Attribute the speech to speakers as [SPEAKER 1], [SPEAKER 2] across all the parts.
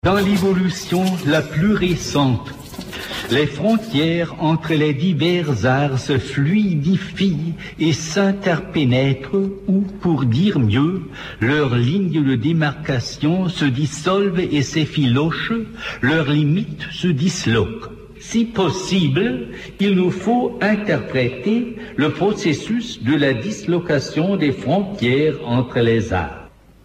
[SPEAKER 1] Dans l'évolution la plus récente, les frontières entre les divers arts se fluidifient et s'interpénètrent ou, pour dire mieux, leurs lignes de démarcation se dissolvent et s'effilochent, leurs limites se disloquent. Si possible, il nous faut interpréter le processus de la dislocation des frontières entre les arts.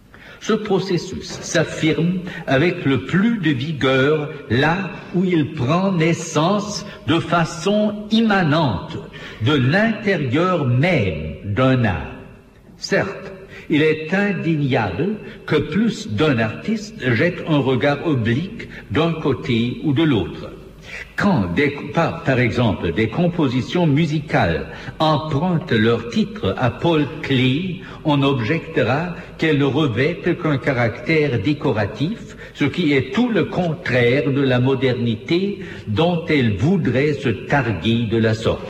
[SPEAKER 1] Ce processus s'affirme avec le plus de vigueur là où il prend naissance de façon immanente de l'intérieur même d'un art. Certes, il est indéniable que plus d'un artiste jette un regard oblique d'un côté ou de l'autre. Quand, par exemple, des compositions musicales empruntent leur titre à Paul Klee, on objectera qu'elles ne revêtent qu'un caractère décoratif, ce qui est tout le contraire de la modernité dont elles voudraient se targuer de la sorte.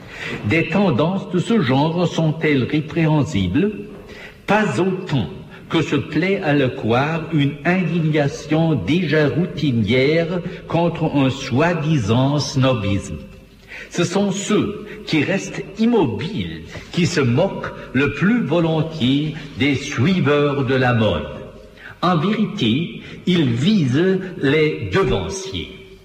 [SPEAKER 1] Des tendances de ce genre sont-elles répréhensibles? Pas autant que se plaît à le croire une indignation déjà routinière contre un soi-disant snobisme. Ce sont ceux qui restent immobiles qui se moquent le plus volontiers des suiveurs de la mode. En vérité, ils visent les devanciers.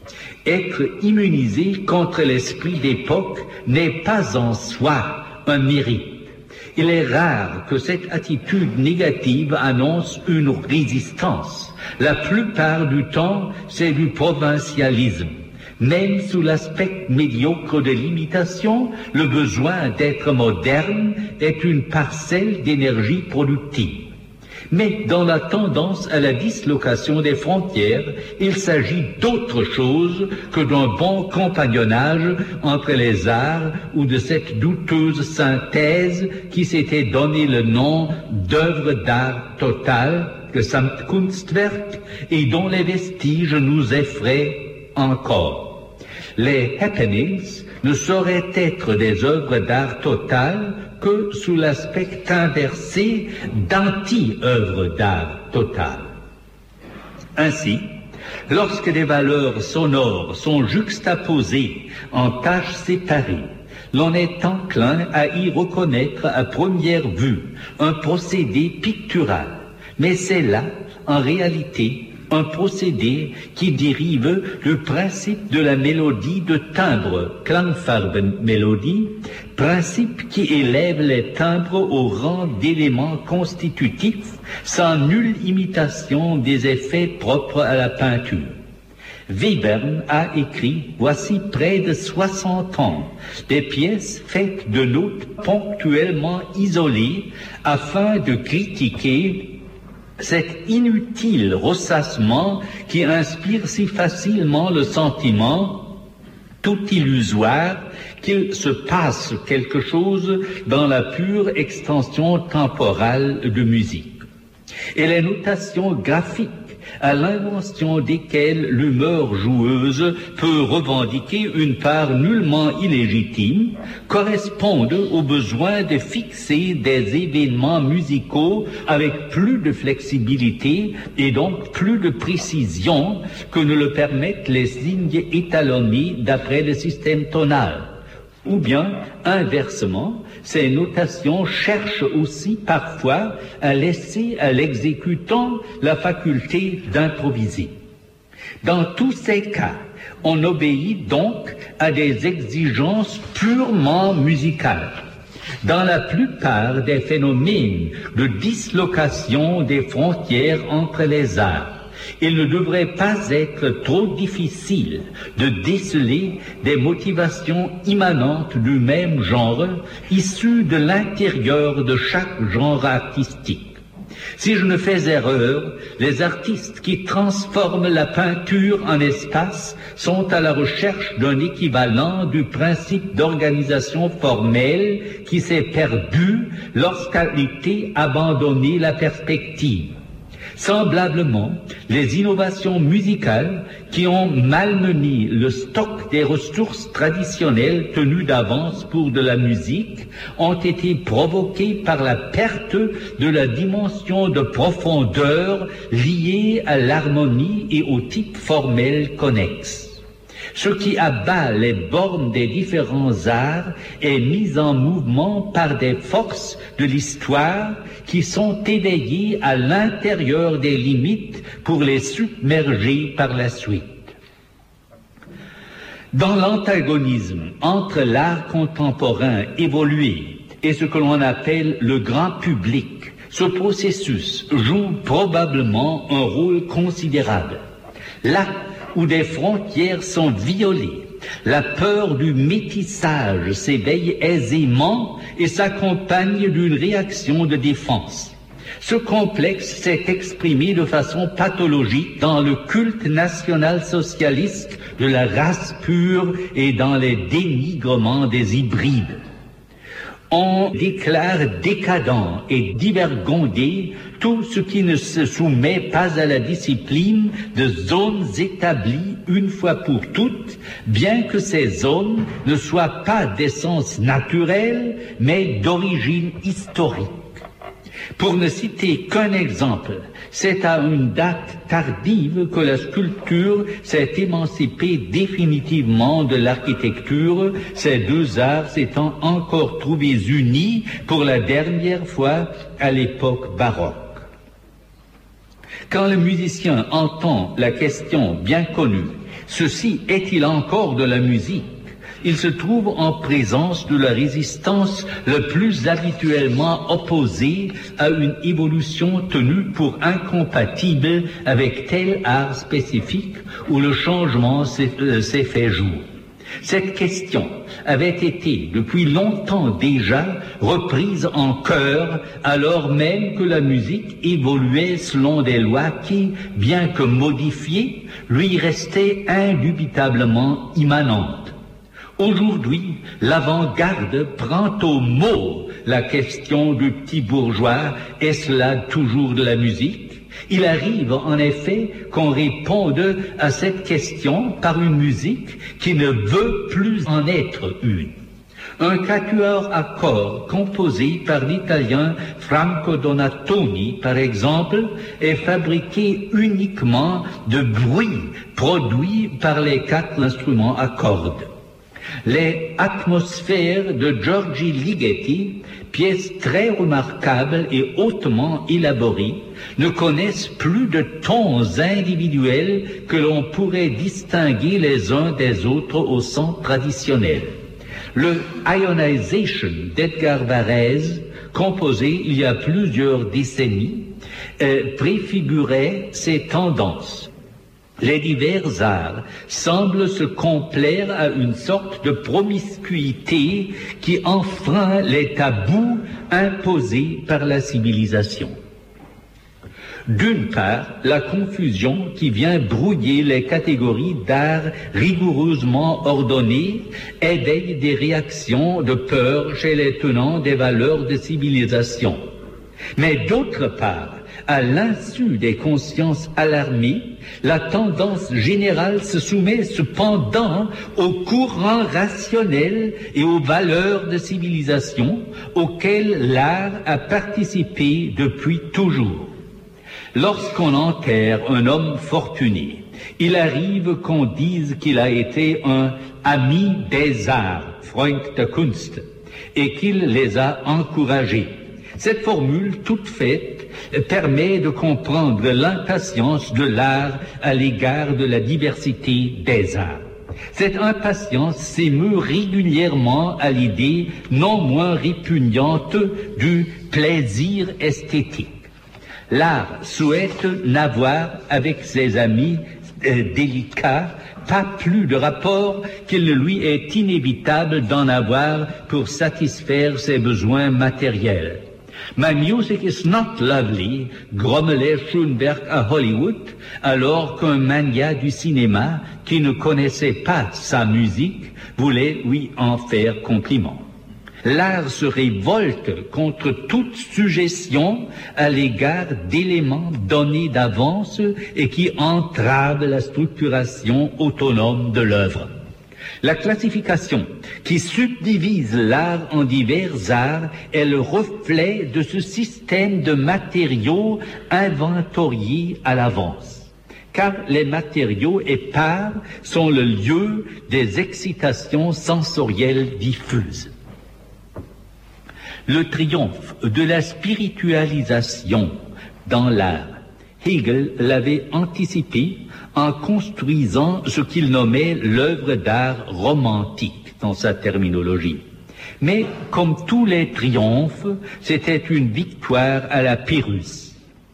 [SPEAKER 1] Être immunisé contre l'esprit d'époque n'est pas en soi un mérite. Il est rare que cette attitude négative annonce une résistance. La plupart du temps, c'est du provincialisme. Même sous l'aspect médiocre de l'imitation, le besoin d'être moderne est une parcelle d'énergie productive. Mais dans la tendance à la dislocation des frontières, il s'agit d'autre chose que d'un bon compagnonnage entre les arts ou de cette douteuse synthèse qui s'était donné le nom d'œuvre d'art total, Gesamtkunstwerk, et dont les vestiges nous effraient encore. Les happenings ne sauraient être des œuvres d'art total que sous l'aspect inversé d'anti-œuvres d'art total. Ainsi, lorsque des valeurs sonores sont juxtaposées en tâches séparées, l'on est enclin à y reconnaître à première vue un procédé pictural, mais c'est là, en réalité, un procédé qui dérive du principe de la mélodie de timbre, Klangfarbenmelodie, principe qui élève les timbres au rang d'éléments constitutifs sans nulle imitation des effets propres à la peinture. Webern a écrit, voici près de 60 ans, des pièces faites de notes ponctuellement isolées afin de critiquer cet inutile ressassement qui inspire si facilement le sentiment, tout illusoire, qu'il se passe quelque chose dans la pure extension temporale de musique. Et les notations graphiques, à l'invention desquelles l'humeur joueuse peut revendiquer une part nullement illégitime, correspondent au besoin de fixer des événements musicaux avec plus de flexibilité et donc plus de précision que ne le permettent les signes étalonnés d'après le système tonal. Ou bien, inversement, ces notations cherchent aussi parfois à laisser à l'exécutant la faculté d'improviser. Dans tous ces cas, on obéit donc à des exigences purement musicales. Dans la plupart des phénomènes de dislocation des frontières entre les arts, il ne devrait pas être trop difficile de déceler des motivations immanentes du même genre, issues de l'intérieur de chaque genre artistique. Si je ne fais erreur, les artistes qui transforment la peinture en espace sont à la recherche d'un équivalent du principe d'organisation formelle qui s'est perdu lorsqu'a été abandonnée la perspective. Semblablement, les innovations musicales qui ont malmené le stock des ressources traditionnelles tenues d'avance pour de la musique ont été provoquées par la perte de la dimension de profondeur liée à l'harmonie et au type formel connexe. Ce qui abat les bornes des différents arts est mis en mouvement par des forces de l'histoire qui sont éveillées à l'intérieur des limites pour les submerger par la suite. Dans l'antagonisme entre l'art contemporain évolué et ce que l'on appelle le grand public, ce processus joue probablement un rôle considérable. Là où des frontières sont violées, la peur du métissage s'éveille aisément et s'accompagne d'une réaction de défense. Ce complexe s'est exprimé de façon pathologique dans le culte national-socialiste de la race pure et dans les dénigrements des hybrides. On déclare décadent et divergondé tout ce qui ne se soumet pas à la discipline de zones établies une fois pour toutes, bien que ces zones ne soient pas d'essence naturelle, mais d'origine historique. Pour ne citer qu'un exemple, c'est à une date tardive que la sculpture s'est émancipée définitivement de l'architecture, ces deux arts s'étant encore trouvés unis pour la dernière fois à l'époque baroque. Quand le musicien entend la question bien connue, ceci est-il encore de la musique? Il se trouve en présence de la résistance le plus habituellement opposée à une évolution tenue pour incompatible avec tel art spécifique où le changement s'est fait jour. Cette question avait été depuis longtemps déjà reprise en chœur alors même que la musique évoluait selon des lois qui, bien que modifiées, lui restaient indubitablement immanentes. Aujourd'hui, l'avant-garde prend au mot la question du petit bourgeois, est-ce là toujours de la musique? Il arrive en effet qu'on réponde à cette question par une musique qui ne veut plus en être une. Un quatuor à cordes composé par l'italien Franco Donatoni, par exemple, est fabriqué uniquement de bruits produits par les quatre instruments à cordes. Les atmosphères de Giorgi Ligeti, pièces très remarquables et hautement élaborées, ne connaissent plus de tons individuels que l'on pourrait distinguer les uns des autres au sens traditionnel. Le Ionization d'Edgar Varèse, composé il y a plusieurs décennies, préfigurait ces tendances. Les divers arts semblent se complaire à une sorte de promiscuité qui enfreint les tabous imposés par la civilisation. D'une part, la confusion qui vient brouiller les catégories d'art rigoureusement ordonnées éveille des réactions de peur chez les tenants des valeurs de civilisation. Mais d'autre part, à l'insu des consciences alarmées, la tendance générale se soumet cependant aux courants rationnels et aux valeurs de civilisation auxquelles l'art a participé depuis toujours. Lorsqu'on enterre un homme fortuné, il arrive qu'on dise qu'il a été un ami des arts, Freund der Kunst, et qu'il les a encouragés. Cette formule toute faite permet de comprendre l'impatience de l'art à l'égard de la diversité des arts. Cette impatience s'émeut régulièrement à l'idée non moins répugnante du plaisir esthétique. L'art souhaite n'avoir avec ses amis délicats pas plus de rapport qu'il ne lui est inévitable d'en avoir pour satisfaire ses besoins matériels. My music is not lovely, grommelait Schoenberg à Hollywood, alors qu'un mania du cinéma qui ne connaissait pas sa musique voulait lui en faire compliment. L'art se révolte contre toute suggestion à l'égard d'éléments donnés d'avance et qui entravent la structuration autonome de l'œuvre. La classification qui subdivise l'art en divers arts est le reflet de ce système de matériaux inventoriés à l'avance, car les matériaux épars sont le lieu des excitations sensorielles diffuses. Le triomphe de la spiritualisation dans l'art, Hegel l'avait anticipé en construisant ce qu'il nommait l'œuvre d'art romantique dans sa terminologie. Mais comme tous les triomphes, c'était une victoire à la Pyrrhus.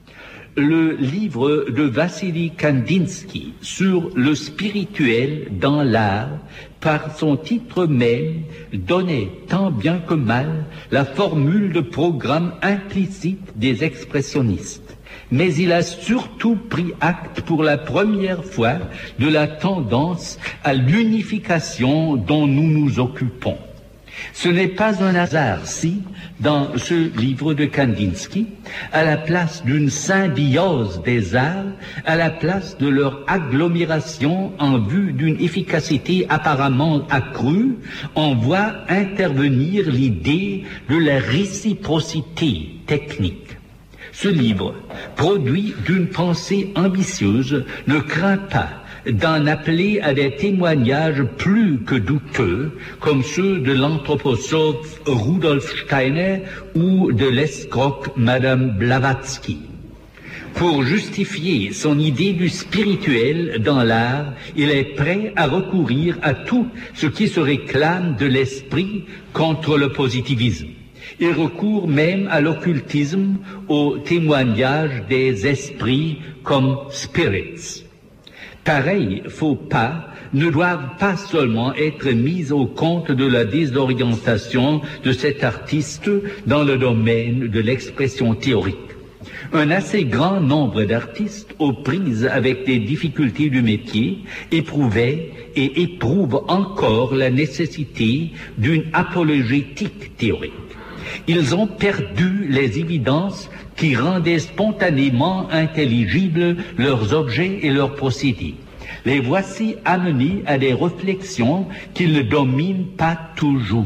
[SPEAKER 1] Le livre de Vassili Kandinsky sur le spirituel dans l'art, par son titre même, donnait tant bien que mal la formule de programme implicite des expressionnistes. Mais il a surtout pris acte pour la première fois de la tendance à l'unification dont nous nous occupons. Ce n'est pas un hasard si, dans ce livre de Kandinsky, à la place d'une symbiose des arts, à la place de leur agglomération en vue d'une efficacité apparemment accrue, on voit intervenir l'idée de la réciprocité technique. Ce livre, produit d'une pensée ambitieuse, ne craint pas d'en appeler à des témoignages plus que douteux, comme ceux de l'anthroposophe Rudolf Steiner ou de l'escroque Madame Blavatsky. Pour justifier son idée du spirituel dans l'art, il est prêt à recourir à tout ce qui se réclame de l'esprit contre le positivisme. Il recourt même à l'occultisme, au témoignage des esprits comme spirits. Pareils faux pas ne doivent pas seulement être mis au compte de la désorientation de cet artiste dans le domaine de l'expression théorique. Un assez grand nombre d'artistes aux prises avec les difficultés du métier éprouvaient et éprouvent encore la nécessité d'une apologétique théorique. Ils ont perdu les évidences qui rendaient spontanément intelligibles leurs objets et leurs procédés. Les voici amenés à des réflexions qu'ils ne dominent pas toujours.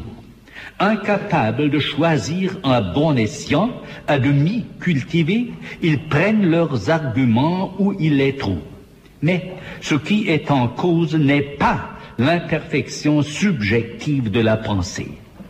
[SPEAKER 1] Incapables de choisir un bon escient, à demi cultivés, ils prennent leurs arguments où ils les trouvent. Mais ce qui est en cause n'est pas l'imperfection subjective de la pensée.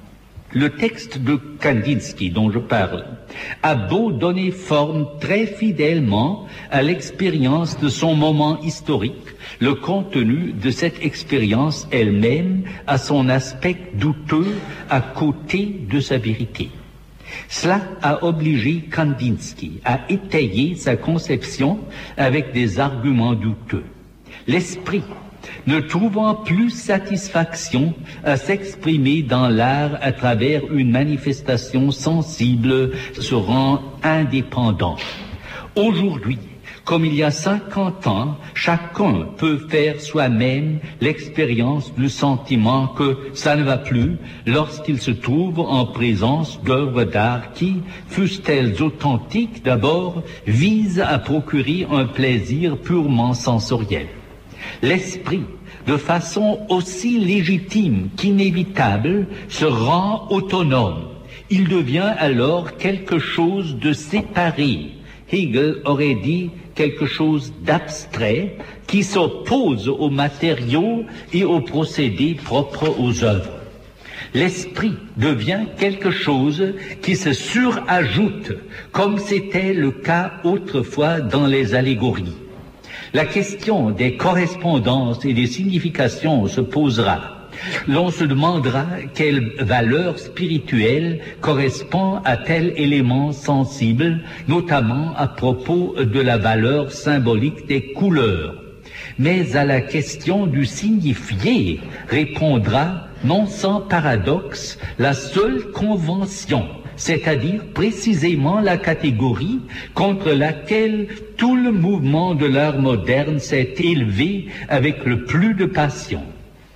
[SPEAKER 1] Le texte de Kandinsky dont je parle a beau donner forme très fidèlement à l'expérience de son moment historique, le contenu de cette expérience elle-même a son aspect douteux à côté de sa vérité. Cela a obligé Kandinsky à étayer sa conception avec des arguments douteux. L'esprit, ne trouvant plus satisfaction à s'exprimer dans l'art à travers une manifestation sensible, se rend indépendant. Aujourd'hui, comme il y a 50 ans, chacun peut faire soi-même l'expérience du sentiment que ça ne va plus lorsqu'il se trouve en présence d'œuvres d'art qui, fussent-elles authentiques d'abord, visent à procurer un plaisir purement sensoriel. L'esprit, de façon aussi légitime qu'inévitable, se rend autonome. Il devient alors quelque chose de séparé. Hegel aurait dit quelque chose d'abstrait qui s'oppose aux matériaux et aux procédés propres aux œuvres. L'esprit devient quelque chose qui se surajoute, comme c'était le cas autrefois dans les allégories. La question des correspondances et des significations se posera. L'on se demandera quelle valeur spirituelle correspond à tel élément sensible, notamment à propos de la valeur symbolique des couleurs. Mais à la question du signifié répondra, non sans paradoxe, la seule convention, c'est-à-dire précisément la catégorie contre laquelle tout le mouvement de l'art moderne s'est élevé avec le plus de passion.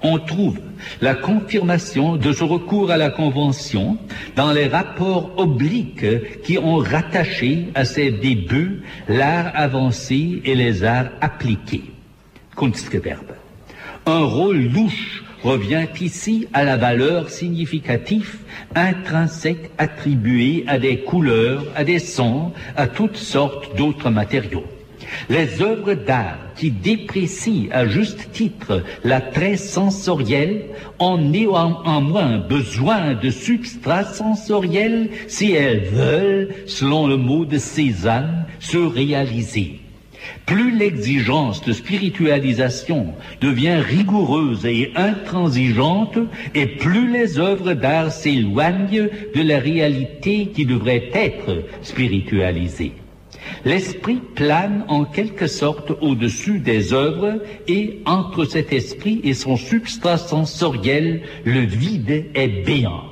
[SPEAKER 1] On trouve la confirmation de ce recours à la convention dans les rapports obliques qui ont rattaché à ses débuts l'art avancé et les arts appliqués. Kunstgewerbe. Un rôle louche revient ici à la valeur significative intrinsèque attribuée à des couleurs, à des sons, à toutes sortes d'autres matériaux. Les œuvres d'art qui déprécient à juste titre l'attrait sensoriel ont néanmoins besoin de substrats sensoriels si elles veulent, selon le mot de Cézanne, se réaliser. Plus l'exigence de spiritualisation devient rigoureuse et intransigeante, et plus les œuvres d'art s'éloignent de la réalité qui devrait être spiritualisée. L'esprit plane en quelque sorte au-dessus des œuvres, et entre cet esprit et son substrat sensoriel, le vide est béant.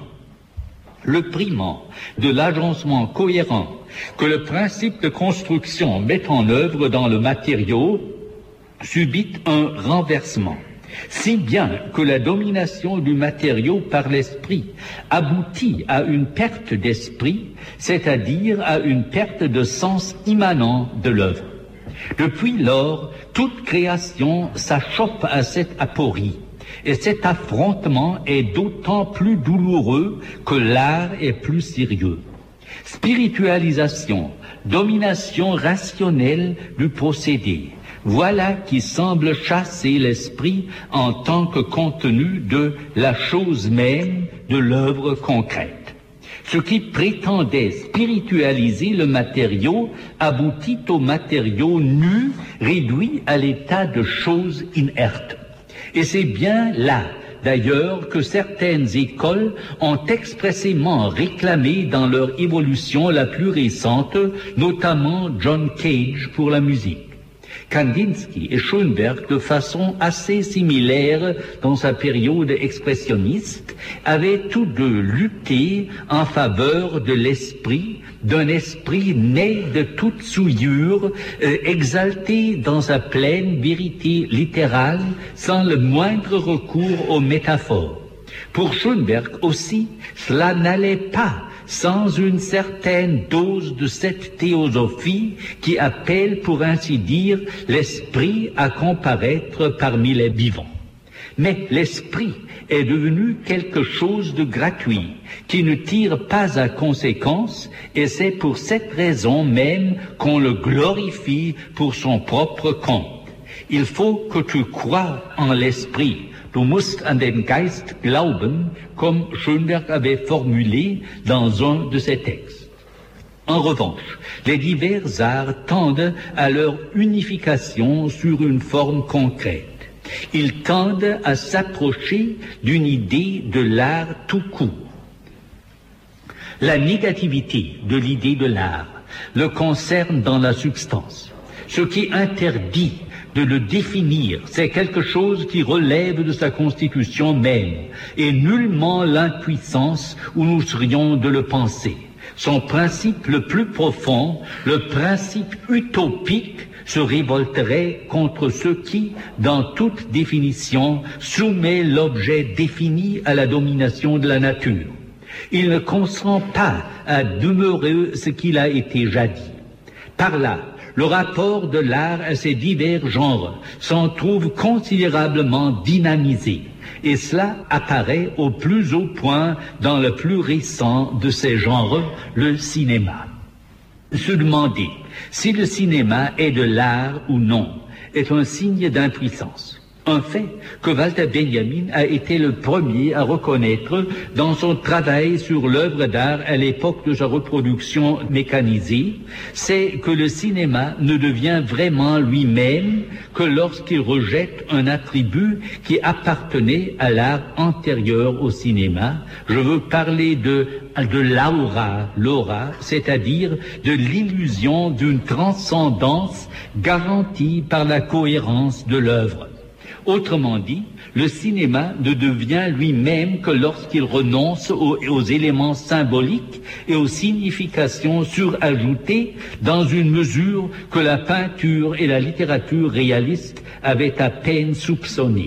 [SPEAKER 1] Le primant de l'agencement cohérent que le principe de construction met en œuvre dans le matériau subit un renversement, si bien que la domination du matériau par l'esprit aboutit à une perte d'esprit, c'est-à-dire à une perte de sens immanent de l'œuvre. Depuis lors, toute création s'achoppe à cette aporie, et cet affrontement est d'autant plus douloureux que l'art est plus sérieux. Spiritualisation, domination rationnelle du procédé, voilà qui semble chasser l'esprit en tant que contenu de la chose même de l'œuvre concrète. Ce qui prétendait spiritualiser le matériau aboutit au matériau nu, réduit à l'état de chose inerte. Et c'est bien là, d'ailleurs, que certaines écoles ont expressément réclamé dans leur évolution la plus récente, notamment John Cage pour la musique. Kandinsky et Schoenberg, de façon assez similaire dans sa période expressionniste, avaient tous deux lutté en faveur de l'esprit, d'un esprit né de toute souillure, exalté dans sa pleine vérité littérale, sans le moindre recours aux métaphores. Pour Schoenberg aussi, cela n'allait pas sans une certaine dose de cette théosophie qui appelle, pour ainsi dire, l'esprit à comparaître parmi les vivants. Mais l'esprit est devenu quelque chose de gratuit, qui ne tire pas à conséquence, et c'est pour cette raison même qu'on le glorifie pour son propre compte. Il faut que tu crois en l'esprit. Du musst an den Geist glauben, comme Schoenberg avait formulé dans un de ses textes. En revanche, les divers arts tendent à leur unification sur une forme concrète. Ils tendent à s'approcher d'une idée de l'art tout court. La négativité de l'idée de l'art le concerne dans la substance. Ce qui interdit de le définir, c'est quelque chose qui relève de sa constitution même, et nullement l'impuissance où nous serions de le penser. Son principe le plus profond, le principe utopique, se révolterait contre ce qui, dans toute définition, soumet l'objet défini à la domination de la nature. Il ne consent pas à demeurer ce qu'il a été jadis. Par là, le rapport de l'art à ces divers genres s'en trouve considérablement dynamisé, et cela apparaît au plus haut point dans le plus récent de ces genres, le cinéma. Se demander si le cinéma est de l'art ou non est un signe d'impuissance. Un fait que Walter Benjamin a été le premier à reconnaître dans son travail sur l'œuvre d'art à l'époque de sa reproduction mécanisée, c'est que le cinéma ne devient vraiment lui-même que lorsqu'il rejette un attribut qui appartenait à l'art antérieur au cinéma. Je veux parler de l'aura, c'est-à-dire de l'illusion d'une transcendance garantie par la cohérence de l'œuvre. Autrement dit, le cinéma ne devient lui-même que lorsqu'il renonce aux éléments symboliques et aux significations surajoutées dans une mesure que la peinture et la littérature réaliste avaient à peine soupçonnées.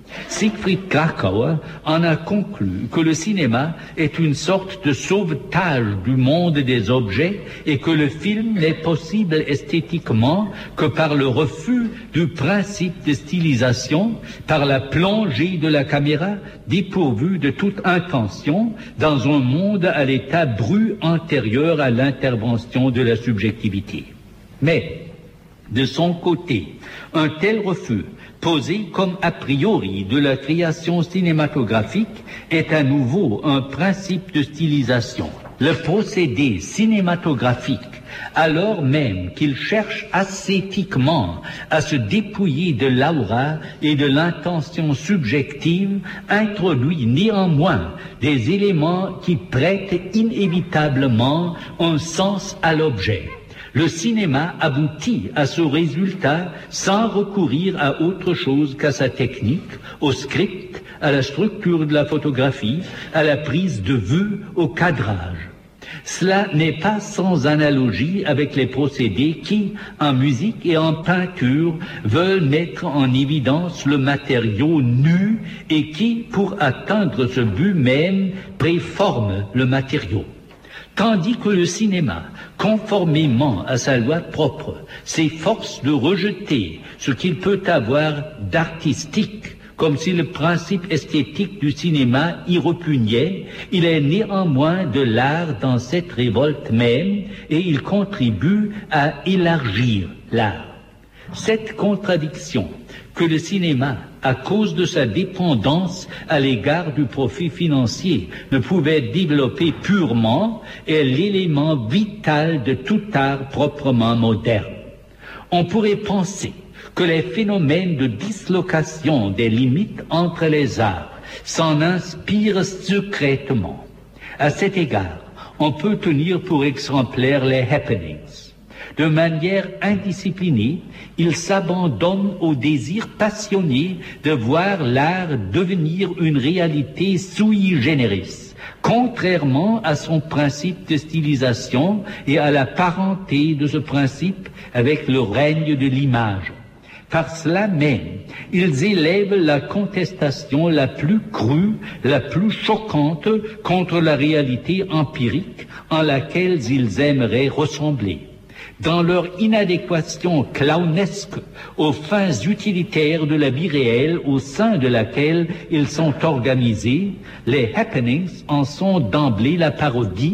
[SPEAKER 1] Siegfried Kracauer en a conclu que le cinéma est une sorte de sauvetage du monde des objets et que le film n'est possible esthétiquement que par le refus du principe de stylisation, par la plongée de la caméra dépourvue de toute intention dans un monde à l'état brut antérieur à l'intervention de la subjectivité. Mais, de son côté, un tel refus posé comme a priori de la création cinématographique est à nouveau un principe de stylisation. Le procédé cinématographique, alors même qu'il cherche ascétiquement à se dépouiller de l'aura et de l'intention subjective, introduit néanmoins des éléments qui prêtent inévitablement un sens à l'objet. Le cinéma aboutit à ce résultat sans recourir à autre chose qu'à sa technique, au script, à la structure de la photographie, à la prise de vue, au cadrage. Cela n'est pas sans analogie avec les procédés qui, en musique et en peinture, veulent mettre en évidence le matériau nu et qui, pour atteindre ce but même, préforment le matériau. Tandis que le cinéma, conformément à sa loi propre, s'efforce de rejeter ce qu'il peut avoir d'artistique, comme si le principe esthétique du cinéma y repugnait, il est néanmoins de l'art dans cette révolte même et il contribue à élargir l'art. Cette contradiction que le cinéma, à cause de sa dépendance à l'égard du profit financier, ne pouvait développer purement, est l'élément vital de tout art proprement moderne. On pourrait penser que les phénomènes de dislocation des limites entre les arts s'en inspirent secrètement. À cet égard, on peut tenir pour exemplaire les happenings. De manière indisciplinée, il s'abandonne au désir passionné de voir l'art devenir une réalité sui generis, contrairement à son principe de stylisation et à la parenté de ce principe avec le règne de l'image. Par cela même, ils élèvent la contestation la plus crue, la plus choquante contre la réalité empirique en laquelle ils aimeraient ressembler. Dans leur inadéquation clownesque aux fins utilitaires de la vie réelle au sein de laquelle ils sont organisés, les happenings en sont d'emblée la parodie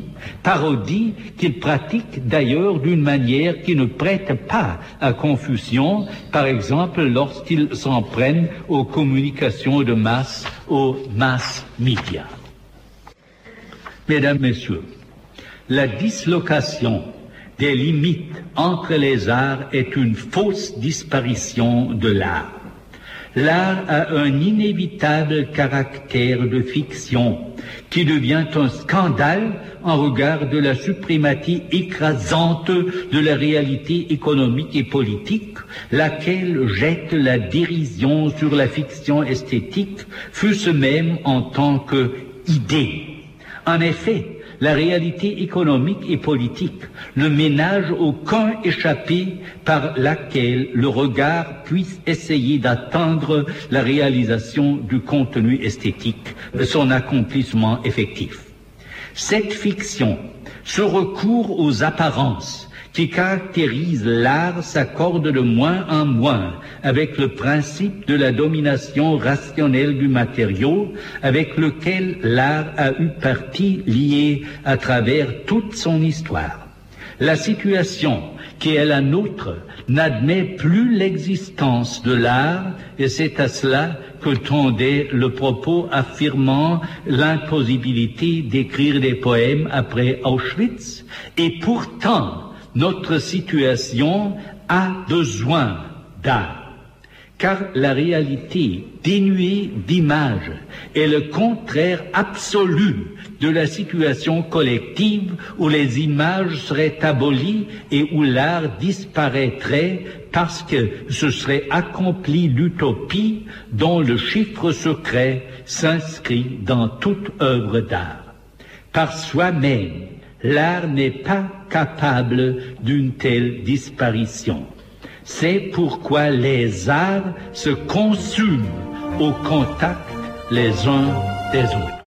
[SPEAKER 1] qu'ils pratiquent d'ailleurs d'une manière qui ne prête pas à confusion, par exemple lorsqu'ils s'en prennent aux communications de masse, aux mass media. Mesdames, Messieurs, la dislocation des limites entre les arts est une fausse disparition de l'art. L'art a un inévitable caractère de fiction qui devient un scandale en regard de la suprématie écrasante de la réalité économique et politique, laquelle jette la dérision sur la fiction esthétique, fût-ce même en tant qu'idée. En effet, la réalité économique et politique ne ménage aucun échappé par laquelle le regard puisse essayer d'atteindre la réalisation du contenu esthétique, son accomplissement effectif. Cette fiction, ce recours aux apparences qui caractérise l'art s'accorde de moins en moins avec le principe de la domination rationnelle du matériau avec lequel l'art a eu partie liée à travers toute son histoire. La situation qui est la nôtre n'admet plus l'existence de l'art et c'est à cela que tendait le propos affirmant l'impossibilité d'écrire des poèmes après Auschwitz et pourtant notre situation a besoin d'art, car la réalité dénuée d'images est le contraire absolu de la situation collective où les images seraient abolies et où l'art disparaîtrait parce que ce serait accompli l'utopie dont le chiffre secret s'inscrit dans toute œuvre d'art. Par soi-même, l'art n'est pas capable d'une telle disparition. C'est pourquoi les arts se consument au contact les uns des autres.